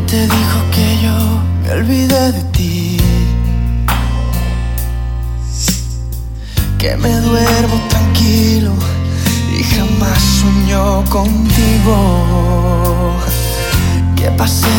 te dijo que yo me olvidé de ti? Que me duermo tranquilo y jamás sueño contigo. Que pasé